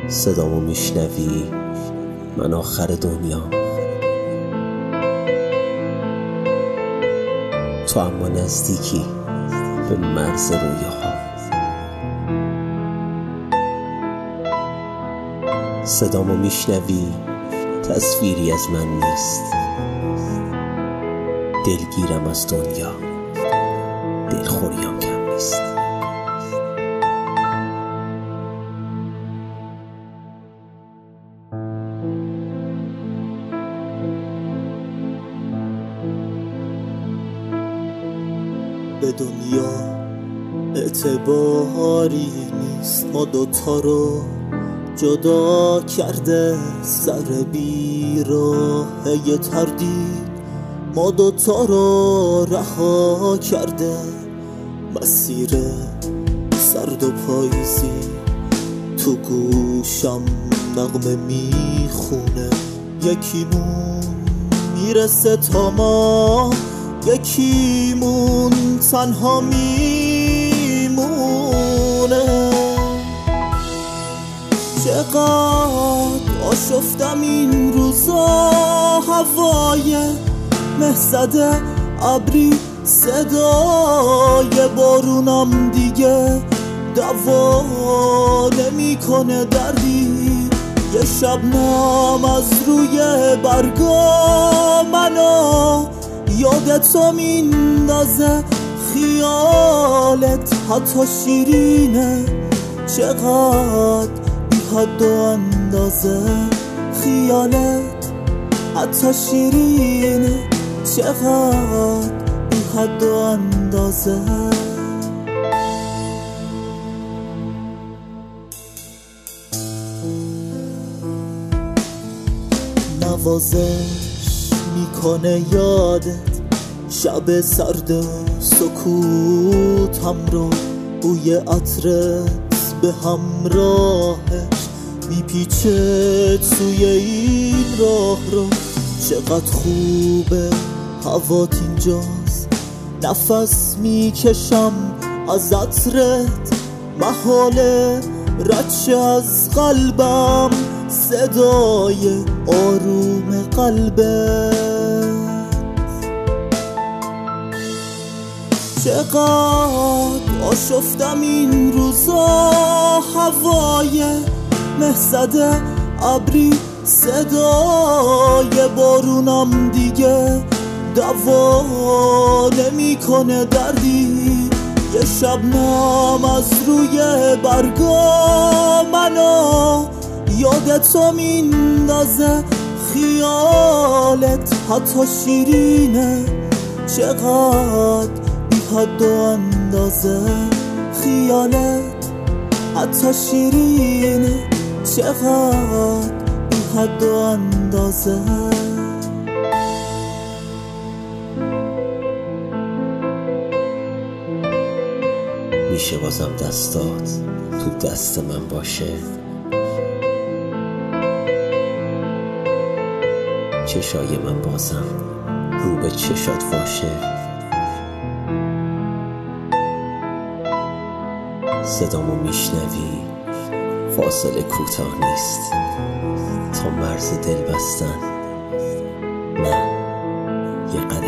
صدامو میشنوی؟ من آخر دنیا، تو اما نزدیکی به مرز رویاها. صدامو میشنوی؟ تصویری از من نیست، دلگیرم از دنیا، دلخوریم کم نیست. به دنیا اعتباری نیست، ما دوتا رو جدا کرده سر بیراه یه تردید، ما دوتا رو رها کرده مسیر سرد و پاییزی. تو گوشم نغمه میخونه، یکیمون میرسه تا ما، یکیمون تنها میمونه. چقدر آشفتم این روزا، هوای مه زده ابری، صدای بارونم دیگه دوا نمیکنه دردی. یه شبنم از روی برگا منو یادتو میندازه، خیالت حتی شیرینه، چقدر بی حد و اندازه. خیالت حتی شیرینه، چقدر بی حد و اندازه. نوازش میکنه یادت شب سرد سکوتم رو، بوی عطرت به همراهش میپیچه توی این راه رو. چقدر خوبه هوات اینجاست، نفس میکشم از عطرت، محاله رد از قلبم صدای آروم قلبت. چقدر آشفتم این روزا، هوای مه زده ابری، صدای بارونم دیگه دوا نمیکنه دردی. یه شبنم از روی برگا منو یادتو میندازه، خیالت حتی شیرینه، چقدر بی حد و اندازه. خیالت حتی شیرینه، چقدر بی حد و اندازه. میشه بازم دستات تو دست من باشه؟ چشای من بازم رو به چشات باشه؟ صدامو میشنوی؟ فاصله کوتاه نیست تا مرز دل بستن، نه یه قدم